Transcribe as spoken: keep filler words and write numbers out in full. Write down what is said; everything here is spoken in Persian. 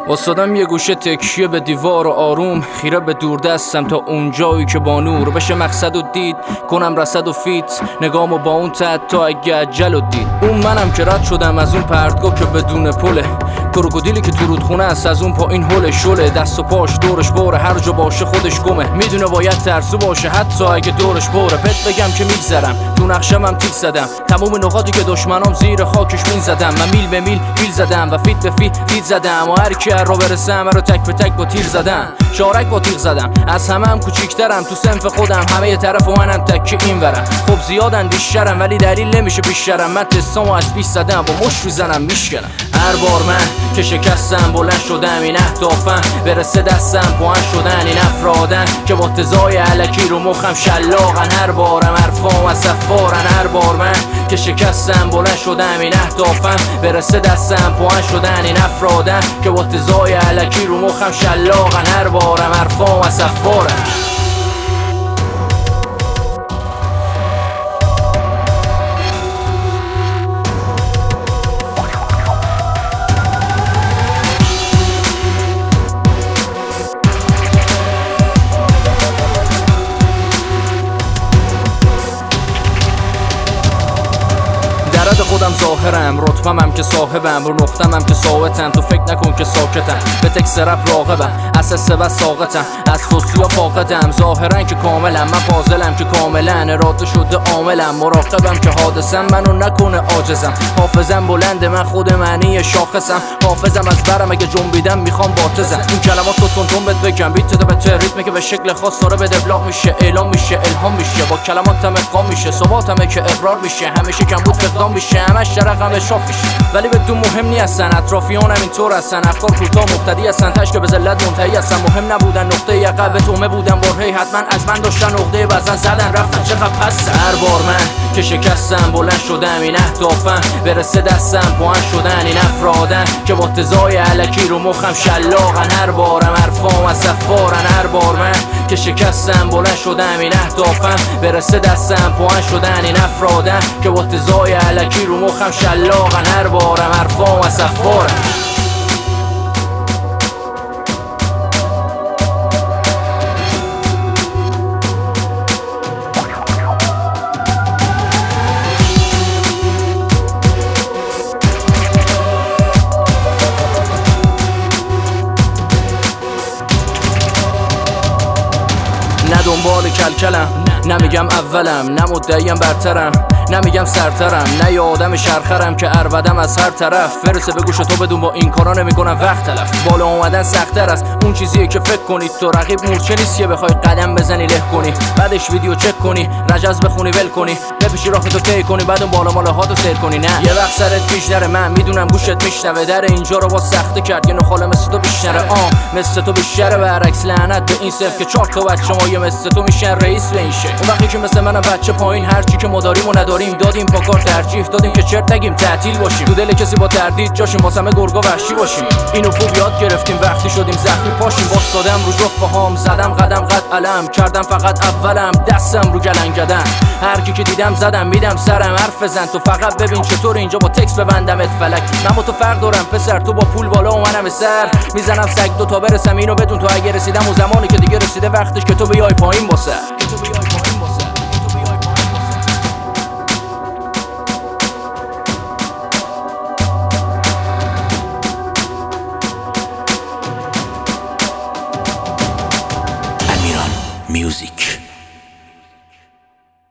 واسادم یه گوشه تکیه به دیوار و آروم خیره به دور دستم تا اون جایی که با نور بشه مقصد و دید کنم رصد و فیت نگامو با اون تحت تا اگه عجل و دید اون منم که رد شدم از اون پرتگاه که بدون پله کروکودیلی که تو رودخونه است از اون پایین هول شله دست و پاش دورش بره هر جا باشه خودش گمه میدونه باید ترسو باشه حتی اگه دورش بره بهت بگم که میگذرم تو نقشم هم تیک زدم تموم نقاطی که دشمنام زیر خاکش بین زدم من میل به میل بیل زدم و فیت به فیت دید زدم و هر کی رو برسم رو تک به تک با تیر زدم شارک با تیغ زدم از همه هم کوچیکترم تو صنف خودم همه یه طرف و منم تک این ورم خب زیادن بیشترم ولی دلیل نمیشه بیشترم من تستامو از پیش زدم با مش میزنم میشکنم هر بار من که شکستم بلند شدم این اهدافم برسه دستم پوان شدن این افرادن که با تزای علکی رو مخم شلاقن هر بارم حرفام از سفارن هر بار من که شکستم بلند شدم این اهدافم برسه دستم پوان شدن این افرادن که با تزای علکی رو مخم شلاقن هر بارم حرفام از سفارن درد خودم ظاهرم رتبم هم که صاحبم رو نقطم هم که ثابتم تو فکر نکن که ساکتم به تکس رپ راغبم اساس و ساقتم از سوسیا فاقدم ظاهرا که کاملم من فاضلم که کاملا اراده شده عاملم مراقبم که حادثم منو نکنه عاجزم حافظم بلنده من خود معنی شاخصم حافظم از برم اگه جنبیدم میخوام باتزم این کلمات رو تون تون بهت بگم بیت ده به ریتمی که به شکل خاص داره به دبلاغ میشه اعلام میشه الهام میشه با کلماتم ادغام میشه ثباتمه که اقرار میشه همیشه کم بود فقدام میشه همش رقم اشراف میشه ولی بدون مهم نی هستن اطرافیانم اینطور هستن افکار کوتاه مبتدی هستن تشک به ذلت منتهی هستن مهم نبودن نقطه عقب تومه بودن برهی حتما از من داشتن عقده بزن زدن رفتن چقدر پس هر بار من که شکستم بلند شدم این اهدافم برسه دستم پوان شدن این افرادن که با تزای علکی رو مخم شلاقن هر بارم حرفام از سفارن هر بار من که شکستم بلند شدم این اهدافم برسه دستم پوان شدن این افرادن که با تزای علکی رو مخم شلاقن هر بارم حرفام از سفارن نه دنبال کلکلم نمیگم اولم نه مدعیم برترم نمیگم سرترم نه یه آدم شرخرم که ارودم از هر طرف برسه به گوش تو بدون با این کارا نمیکنم وقت تلف بالا اومدن سخت‌تر است اون چیزیه که فکر کنی تو رقیب مورچه نیست که بخوای قدم بزنی له کنی بعدش ویدیو چک کنی رجز بخونی ول کنی بپیشی راه تو طی کنی بعد اون بالا مالا هاتو سیر کنی نه یه وقت سرت پیش نره من میدونم گوشت میشنوه در اینجا رو با سخته کرد یه نخاله مثل تو بیشتره آ مثل تو بیشتره برعکس لعنت به این صرف که چهار تا بچه ما یه مثل تو میشن رئیس به این شه اون وقتی که مثل منم بچه پایین هر چی که ما داریم و نداریم دادیم پا کار ترجیح دادیم که چرت نگیم تعطیل باشیم تو دل کسی با تردید جاشیم واسمه گرگا وحشی باشیم اینو خوب یاد گرفتیم وقتی شدیم زخمی پاشیم واسادم رو جفت پاهام زدم قدم قد علم کردم فقط اولم دستم رو گلنگدن هر کی که دیدم زدم میدم سرم حرف بزن تو فقط ببین چطور اینجا با تکس ببندمت فلک من با تو فرق دارم پسر تو با پول بالا و منم سر میزنم سگ دو تا برسم اینو بدون تو اگه رسیدم اون زمانی که دیگه رسیده وقتش که تو بیای پایین با سر